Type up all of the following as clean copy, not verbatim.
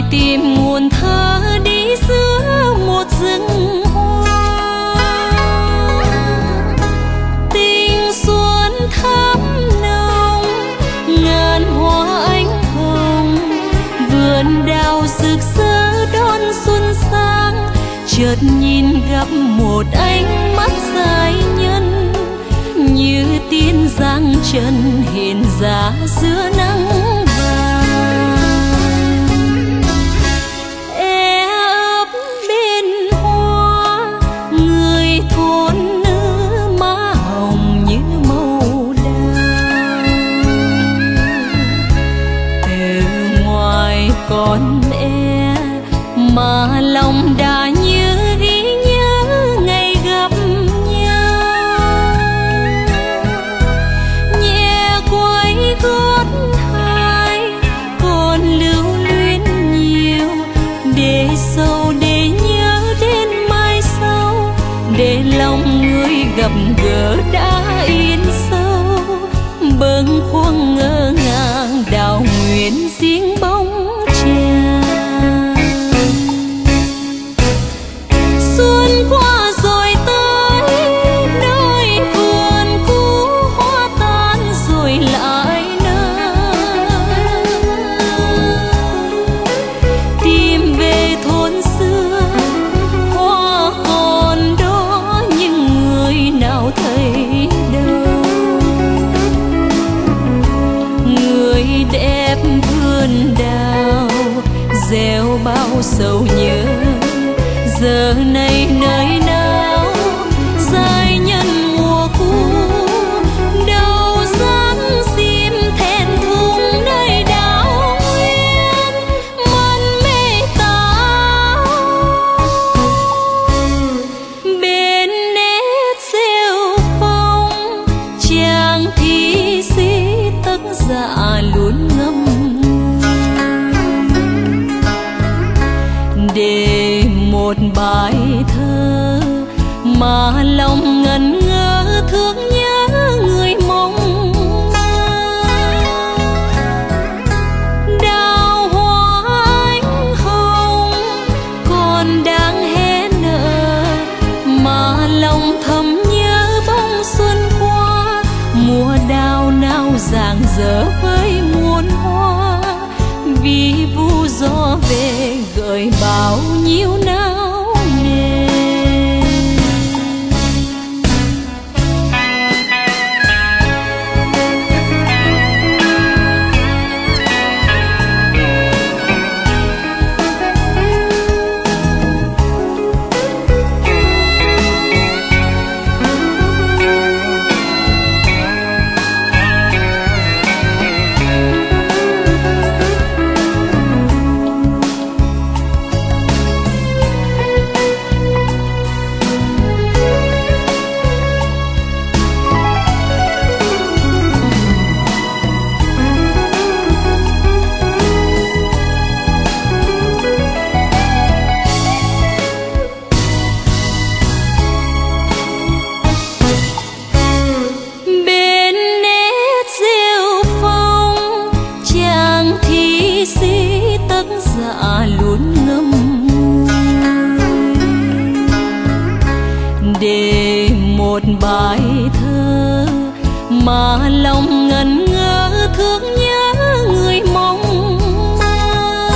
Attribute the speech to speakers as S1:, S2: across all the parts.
S1: tìm nguồn thơ đi giữa một rừng hoa. Tình xuân thắm nồng ngàn hoa ánh hồng, vườn đào rực rỡ đón xuân sang. Chợt nhìn gặp một ánh mắt dài nhân, như tiên giang chân hiện ra giữa nắng vàng. E ấp bên hoa, người thôn nữ má hồng như màu đào. Từ ngoài con e mà lòng đã như ghi nhớ ngày gặp nhau. Nhẹ quay gót hai còn lưu luyến nhiều, để sâu để nhớ đến mai sau, để lòng người gặp gỡ đã yên sâu. Bâng khuâng ngỡ ngàng đào nguyện riêng bóng chàng. Xuân qua rồi tới nơi vườn cũ, hoa tan rồi lại nở. Tìm về thôn xưa, hoa còn đó nhưng người nào thấy đâu. Người đẹp vườn đào gieo bao sầu nhớ, giờ này nơi nào giai nhân mùa cũ. Đâu dáng sim thẹn thùng nơi đảo nguyên mân mê táo. Bên nét rêu phong chàng thi sĩ tác giả luôn ngâm để một bài thơ mà lòng ngẩn ngơ thương nhớ người mong mơ. Đào hoa ánh hồng còn đang hé nở, mà lòng thầm nhớ bóng xuân qua. Mùa đào nào rạng rỡ với muôn hoa, vì vu gió về gợi bao nhiêu nao nề. Để một bài thơ mà lòng ngẩn ngơ thương nhớ người mong mơ.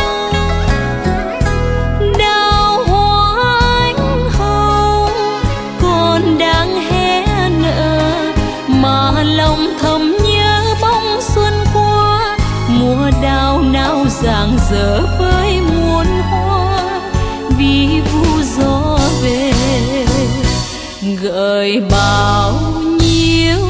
S1: Đào hoa ánh hồng còn đang hé nở, mà lòng thầm nhớ bóng xuân qua. Mùa đào nào rạng rỡ với muôn hoa, vì vu gió về gợi bao nhiêu